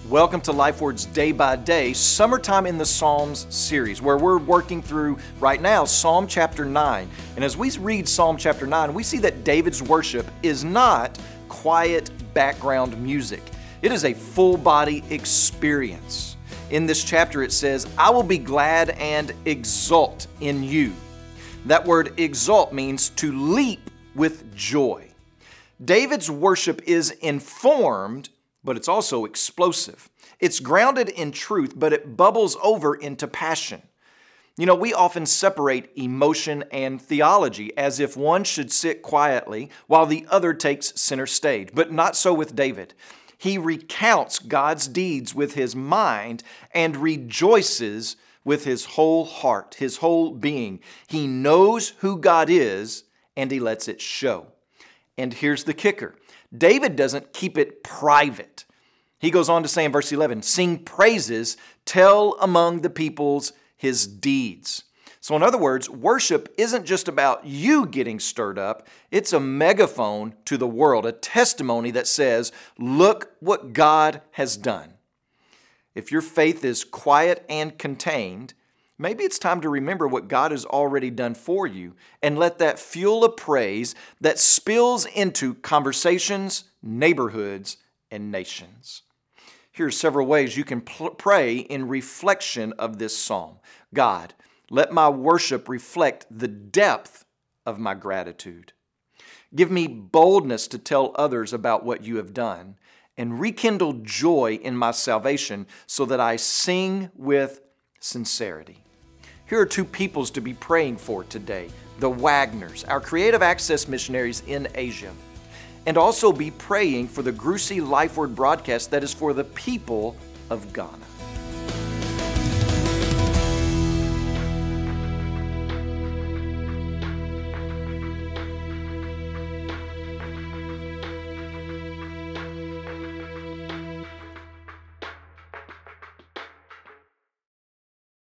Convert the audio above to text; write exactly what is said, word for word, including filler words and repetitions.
Welcome to LifeWords Day by Day, Summertime in the Psalms series, where we're working through, right now, Psalm chapter nine. And as we read Psalm chapter nine, we see that David's worship is not quiet background music. It is a full-body experience. In this chapter it says, I will be glad and exult in you. That word exult means to leap with joy. David's worship is informed, but it's also explosive. It's grounded in truth, but it bubbles over into passion. You know, we often separate emotion and theology as if one should sit quietly while the other takes center stage, but not so with David. He recounts God's deeds with his mind and rejoices with his whole heart, his whole being. He knows who God is, and he lets it show. And here's the kicker. David doesn't keep it private. He goes on to say in verse eleven, sing praises, tell among the peoples his deeds. So in other words, worship isn't just about you getting stirred up. It's a megaphone to the world, a testimony that says, look what God has done. If your faith is quiet and contained, maybe it's time to remember what God has already done for you and let that fuel a praise that spills into conversations, neighborhoods, and nations. Here are several ways you can pl- pray in reflection of this psalm. God, let my worship reflect the depth of my gratitude. Give me boldness to tell others about what you have done and rekindle joy in my salvation so that I sing with sincerity. Here are two peoples to be praying for today, the Wagners, our creative access missionaries in Asia. And also be praying for the Grusi LifeWord broadcast that is for the people of Ghana.